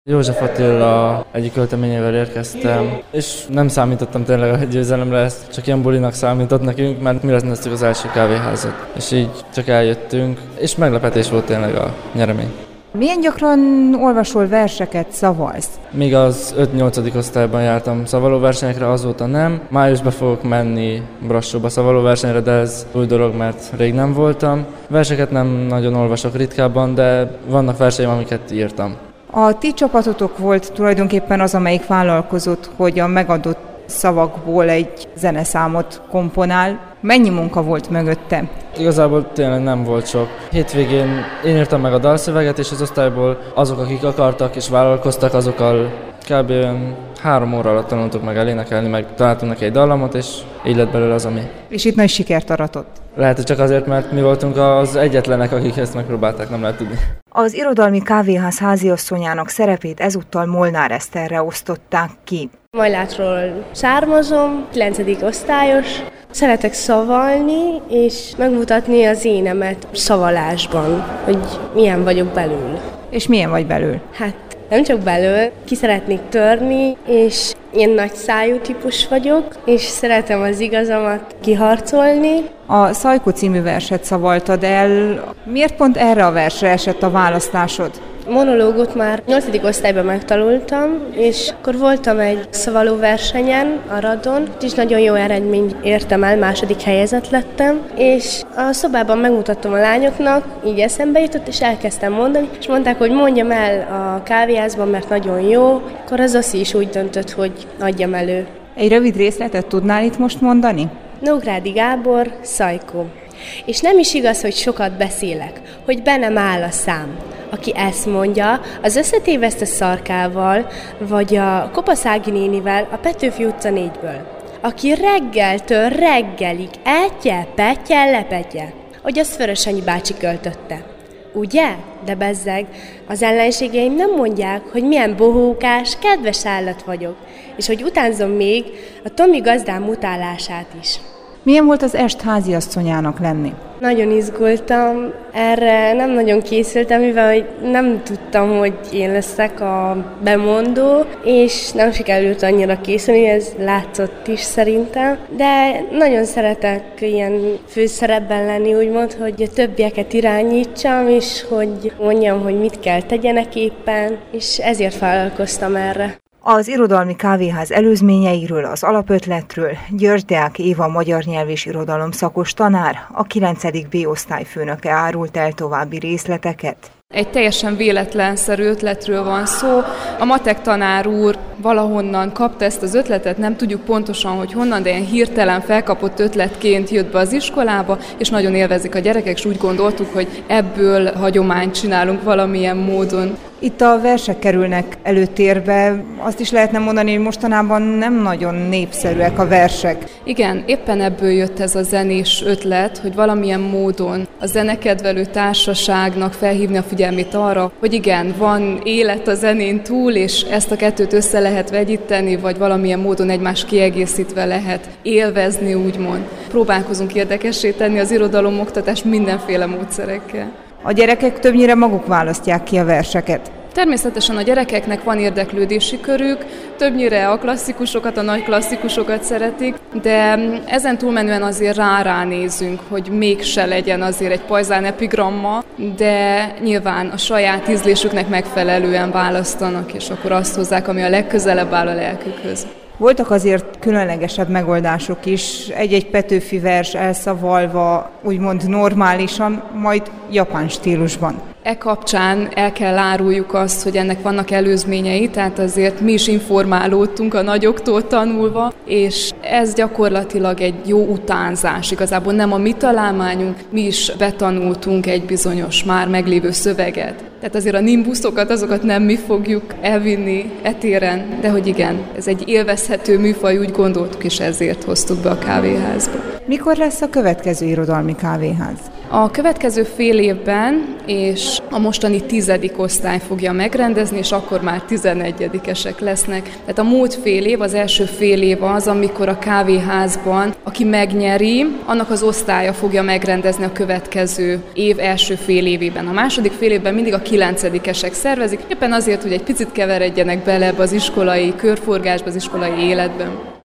József Attila egyik költeményével érkeztem, és nem számítottam tényleg a győzelemre, ezt csak ilyen bulinak számított nekünk, mert mi rendeztük az első kávéházat. És így csak eljöttünk, és meglepetés volt tényleg a nyeremény. Milyen gyakran olvasol verseket, szavalsz? Míg az 5-8. osztályban jártam szavalóversenyekre, azóta nem. Májusban fogok menni Brassóba szavalóversenyre, de ez új dolog, mert rég nem voltam. Verseket nem nagyon olvasok ritkábban, de vannak verseim, amiket írtam. A ti csapatotok volt tulajdonképpen az, amelyik vállalkozott, hogy a megadott szavakból egy zeneszámot komponál. Mennyi munka volt mögötte? Igazából tényleg nem volt sok. Hétvégén én írtam meg a dalszöveget, és az osztályból azok, akik akartak és vállalkoztak, azokkal kb. 3 óra alatt tanultuk meg elénekelni, meg találtunk neki egy dallamot, és így lett belőle az, ami. És itt nagy sikert aratott. Lehet, hogy csak azért, mert mi voltunk az egyetlenek, akik ezt megpróbálták, nem lehet tudni. Az Irodalmi Kávéház háziasszonyának szerepét ezúttal Molnár Eszterre osztották ki. Majlátról származom, 9. osztályos. Szeretek szavalni, és megmutatni az énemet szavalásban, hogy milyen vagyok belül. És milyen vagy belül? Hát nem csak belül, ki szeretnék törni, és én nagy szájú típus vagyok, és szeretem az igazamat kiharcolni. A Szajko című verset szavaltad el. Miért pont erre a versre esett a választásod? Monológot már 8. osztályban megtanultam, és akkor voltam egy szavaló versenyen, a Radon, és nagyon jó eredményt értem el, 2. helyezett lettem, és a szobában megmutattam a lányoknak, így eszembe jutott, és elkezdtem mondani, és mondták, hogy mondjam el a kávéházban, mert nagyon jó, akkor az Oszi is úgy döntött, hogy adjam elő. Egy rövid részletet tudnál itt most mondani? Nógrádi Gábor, Szajko. És nem is igaz, hogy sokat beszélek, hogy bennem áll a szám. Aki ezt mondja, az összetéveszt a Szarkával, vagy a Kopaszági nénivel a Petőfi utca 4-ből. Aki reggeltől reggelig etje, petje, lepetje, hogy azt Vörösanyi bácsi költötte. Ugye? De bezzeg, az ellenségeim nem mondják, hogy milyen bohókás, kedves állat vagyok, és hogy utánzom még a Tomi gazdám utálását is. Milyen volt az est háziasszonyának lenni? Nagyon izgultam, erre nem nagyon készültem, mivel nem tudtam, hogy én leszek a bemondó, és nem sikerült annyira készülni, ez látszott is szerintem. De nagyon szeretek ilyen főszerepben lenni, úgymond, hogy a többieket irányítsam, és hogy mondjam, hogy mit kell tegyenek éppen, és ezért vállalkoztam erre. Az Irodalmi Kávéház előzményeiről, az alapötletről György Deák Éva magyar nyelv és irodalom szakos tanár, a 9. B osztály főnöke árult el további részleteket. Egy teljesen véletlenszerű ötletről van szó. A matek tanár úr valahonnan kapta ezt az ötletet, nem tudjuk pontosan, hogy honnan, de ilyen hirtelen felkapott ötletként jött be az iskolába, és nagyon élvezik a gyerekek, és úgy gondoltuk, hogy ebből hagyományt csinálunk valamilyen módon. Itt a versek kerülnek előtérbe, azt is lehetne mondani, hogy mostanában nem nagyon népszerűek a versek. Igen, éppen ebből jött ez a zenés ötlet, hogy valamilyen módon a zenekedvelő társaságnak felhívni a figyelmét arra, hogy igen, van élet a zenén túl, és ezt a kettőt össze lehet vegyíteni, vagy valamilyen módon egymást kiegészítve lehet élvezni, úgymond. Próbálkozunk érdekessé tenni az irodalomoktatást mindenféle módszerekkel. A gyerekek többnyire maguk választják ki a verseket. Természetesen a gyerekeknek van érdeklődési körük, többnyire a klasszikusokat, a nagy klasszikusokat szeretik, de ezen túlmenően azért ránézünk, hogy mégse legyen azért egy pajzán epigramma, de nyilván a saját ízlésüknek megfelelően választanak, és akkor azt hozzák, ami a legközelebb áll a lelkükhöz. Voltak azért különlegesebb megoldások is, egy-egy Petőfi vers elszavalva, úgymond normálisan, majd japán stílusban. E kapcsán el kell áruljuk azt, hogy ennek vannak előzményei, tehát azért mi is informálódtunk a nagyoktól tanulva, és ez gyakorlatilag egy jó utánzás. Igazából nem a mi találmányunk, mi is betanultunk egy bizonyos már meglévő szöveget. Tehát azért a nimbuszokat, azokat nem mi fogjuk elvinni etéren, de hogy igen, ez egy élvezhető műfaj, úgy gondoltuk, és ezért hoztuk be a kávéházba. Mikor lesz a következő irodalmi kávéház? A következő fél évben és a mostani 10. osztály fogja megrendezni, és akkor már 11-esek lesznek. Tehát a múlt fél év, az első fél év az, amikor a kávéházban, aki megnyeri, annak az osztálya fogja megrendezni a következő év első fél évében. A második fél évben mindig a 9-esek szervezik, éppen azért, hogy egy picit keveredjenek bele ebbe az iskolai körforgásba, az iskolai életben.